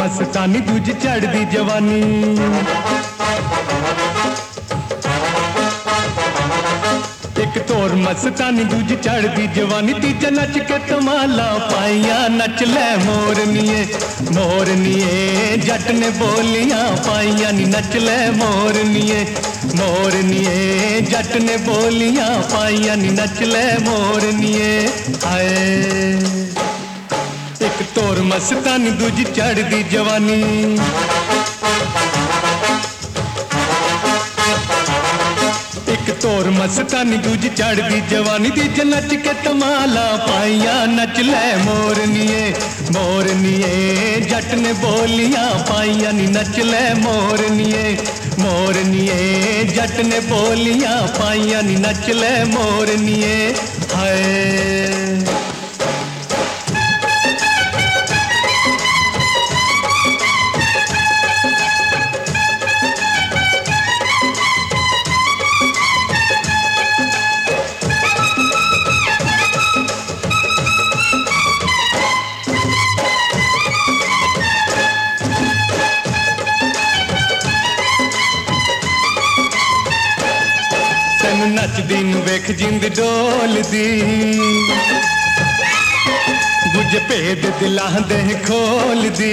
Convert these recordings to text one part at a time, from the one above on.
मस्तानी दूजी चढ़दी जवानी। एक तोर मस्तानी दूजी चढ़दी जवानी, तीजा नच के तमाला पाइया, नच ले मोरनीए मोरनीए जट ने बोलियां पाइया नी, नच ले मोरनीए मोरनीए जट ने बोलियां पाइया नी, नच ले मोरनीए हाय। एक तोर मस्तानी दूजी चढ़दी जवानी। एक तोर मस्तानी दूजी चढ़दी जवानी, तीजा नच के तमाला पाइया, नच ले मोरनीए मोरनीए जट ने बोलियां पाइया नी, नच ले मोरनीए मोरनीए जट ने बोलियां पाइया नी, नच ले मोरनीए हाय। नचदी नूं वेख जिंद डोलदी, गुज भेद दिलां दे खोलदी।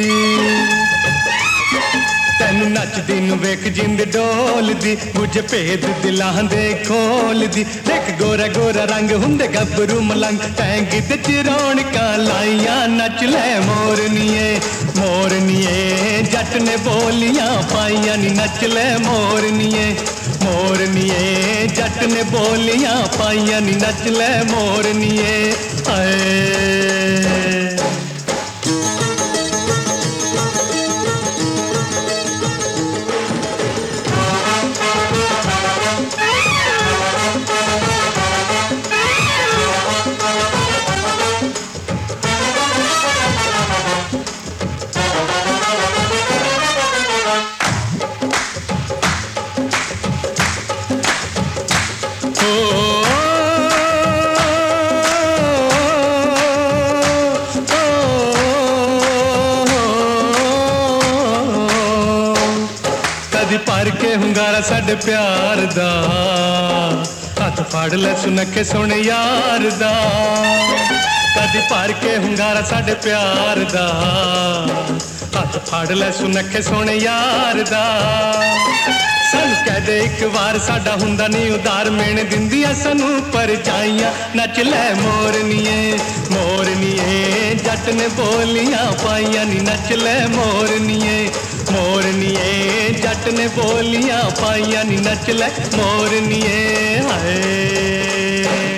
तैनू नचदी नूं वेख जिंद डोलदी, गुज भेद दिलां दे खोलदी। देख गोरा गोरा रंग हुंदे गबरू मलंग, टैंग ते चिरौणकां लाइयां, नच ले मोरनीए मोरनीए जट ने बोलियां पाइयां नी, नच ले मोरनीए मोरनीए जट ने बोलियां पाइयां नी, नच ले मोरनीए हाय। भर के हुंगारा साडे प्यार दा, हथ फड़ ले सुनखे सोने यार दा। कदी भर के हुंगारा साडे प्यार दा, हथ फड़ ले सुनखे सोने यार दा। सानू कह दे एक बार साडा हुंदा नहीं उधार, मेने दिंदियां सानू परछाइयां, नच ले मोरनीए मोरनीए जट ने बोलियां पाइयां नी, नच ले मोरनीए मोरनीए जट ने बोलियां पाइयां नी, नच ले मोरनीए हाय।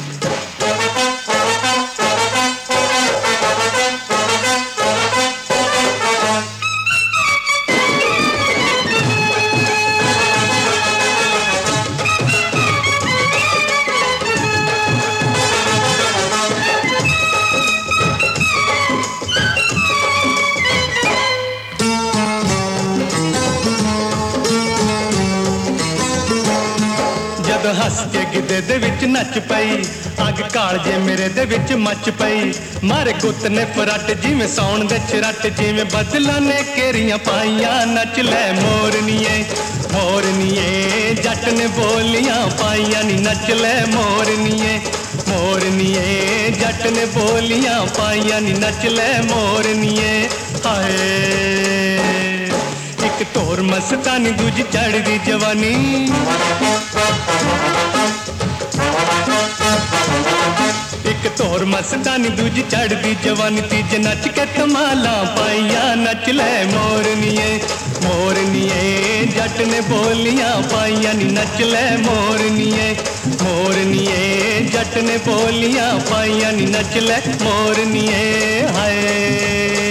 हस के गिद्धे दे विच नच पई, अग कालजे मेरे दे विच मच पई। मारे गुत ने फरट जिवें सौण दे छरट, जिवें बदलां ने केरियां पाइयां, नच ले मोरनीए मोरनीए जट ने बोलियां पाइयां नी, नच ले मोरनीए मोरनीए जट ने बोलियां पाइयां नी, नच ले मोरनीए हाय। एक तोर मस्तानी दूजी चढ़दी जवानी। एक तोर मस्तानी दूजी चढ़दी जवानी, तीजे नच के तमाला पाइया, नच ले मोरनीए मोरनीए जट ने बोलियां पाइयां नी, नच ले मोरनीए मोरनीए जट ने बोलियां पाइयां नी, नच ले मोरनीए हाय।